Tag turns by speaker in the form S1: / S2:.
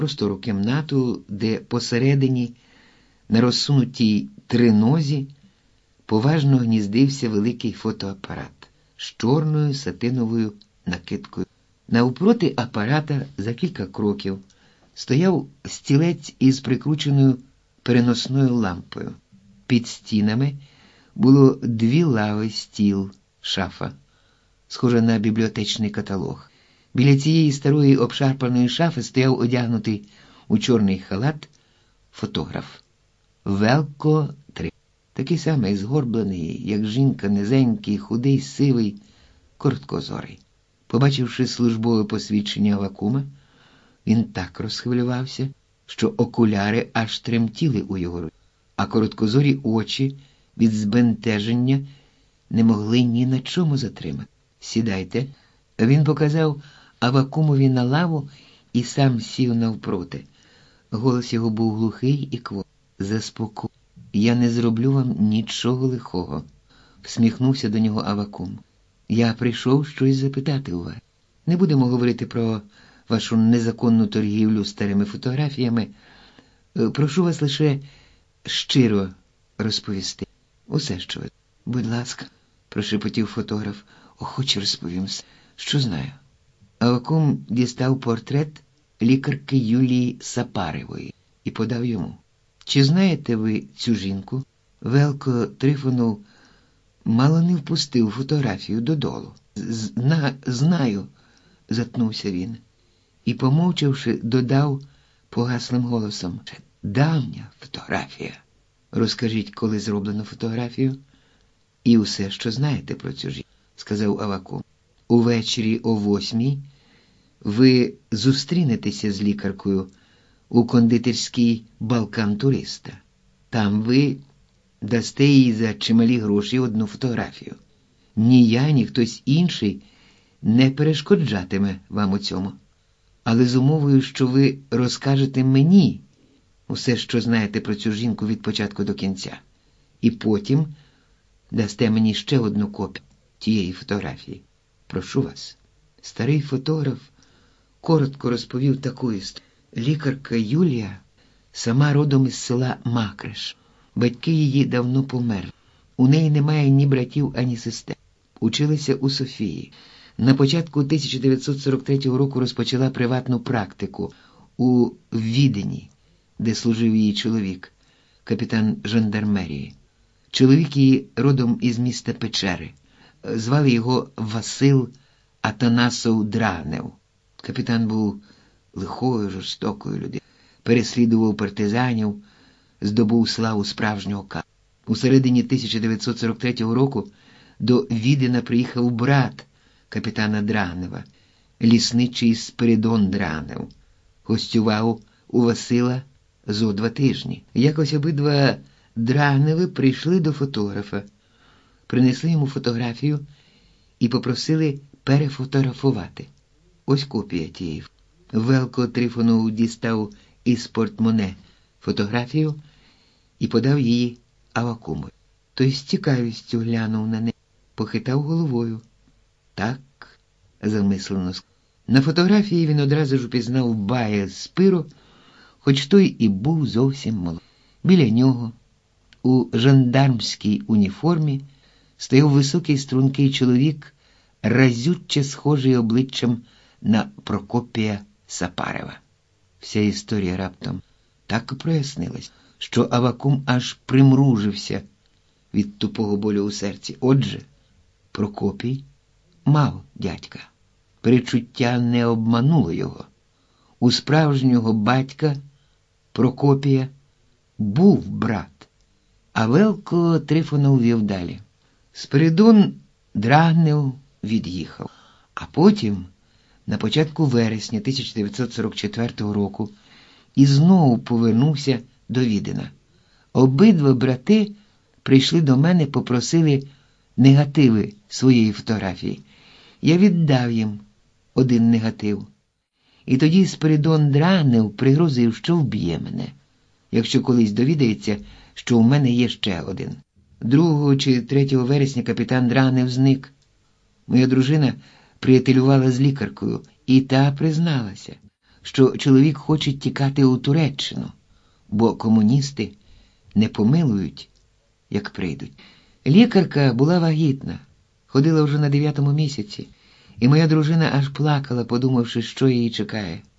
S1: простору кімнату, де посередині, на розсунутій тринозі, поважно гніздився великий фотоапарат з чорною сатиновою накидкою. Навпроти апарата за кілька кроків стояв стілець із прикрученою переносною лампою. Під стінами було 2 лави, стіл, шафа, схожа на бібліотечний каталог. Біля цієї старої обшарпаної шафи стояв одягнутий у чорний халат фотограф. Велко 3. Такий самий згорблений, як жінка, низенький, худий, сивий, короткозорий. Побачивши службове посвідчення Аввакума, він так розхвилювався, що окуляри аж тремтіли у його руці, а короткозорі очі від збентеження не могли ні на чому затримати. «Сідайте». Він показав Аввакумові на лаву і сам сів навпроти. Голос його був глухий і кволий. «Заспокой, я не зроблю вам нічого лихого», – всміхнувся до нього Аввакум. «Я прийшов щось запитати у вас. Не будемо говорити про вашу незаконну торгівлю старими фотографіями. Прошу вас лише щиро розповісти усе, що ви». «Будь ласка», – прошепотів фотограф, – «охоче розповім все, що знаю». Аввакум дістав портрет лікарки Юлії Сапаревої і подав йому. «Чи знаєте ви цю жінку?» Велко Трифонов мало не впустив фотографію додолу. «Знаю», – затнувся він. І, помовчавши, додав погаслим голосом: «Давня фотографія. Розкажіть, коли зроблено фотографію?» «І усе, що знаєте про цю жінку», – сказав Аввакум. «Увечері о 8:00 ви зустрінетеся з лікаркою у кондитерській «Балкан Туриста». Там ви дасте їй за чималі гроші 1 фотографію. Ні я, ні хтось інший не перешкоджатиме вам у цьому. Але з умовою, що ви розкажете мені усе, що знаєте про цю жінку від початку до кінця. І потім дасте мені ще 1 копію тієї фотографії. Прошу вас». Старий фотограф коротко розповів таку історію. Лікарка Юлія сама родом із села Макреш. Батьки її давно померли. У неї немає ні братів, ані сестер. Училася у Софії. На початку 1943 року розпочала приватну практику у Відені, де служив її чоловік, капітан жандармерії. Чоловік її родом із міста Печери. Звали його Васил Атанасов Драгнев. Капітан був лихою, жорстокою людиною. Переслідував партизанів, здобув славу справжнього ката. У середині 1943 року до Відена приїхав брат капітана Драгнева, лісничий Спиридон Драгнев. Гостював у Васила зо 2 тижні. Якось обидва Драгневи прийшли до фотографа, принесли йому фотографію і попросили перефотографувати. Ось копія тієї. Велко Трифонов дістав із портмоне фотографію і подав її Аввакуму. Той з цікавістю глянув на неї, похитав головою. «Так», замислено сказав. На фотографії він одразу ж упізнав Бая Спиро, хоч той і був зовсім молодий. Біля нього, у жандармській уніформі, стояв високий стрункий чоловік, разюче схожий обличчям на Прокопія Сапарева. Вся історія раптом так прояснилась, що Аввакум аж примружився від тупого болю у серці. Отже, Прокопій мав дядька. Перечуття не обмануло його. У справжнього батька Прокопія був брат. А Велко Трифонов вів далі. Спиридон Драгнев від'їхав. А потім, на початку вересня 1944 року, і знову повернувся до Відена. Обидва брати прийшли до мене, попросили негативи своєї фотографії. Я віддав їм 1 негатив. І тоді Спиридон Драгнев пригрозив, що вб'є мене, якщо колись довідається, що у мене є ще 1. 2 чи 3 вересня капітан Драгнев зник. Моя дружина приятелювала з лікаркою, і та призналася. що чоловік хоче тікати у Туреччину, бо комуністи не помилують, як прийдуть. Лікарка була вагітна, ходила вже на 9-му місяці, і моя дружина аж плакала, подумавши, що її чекає.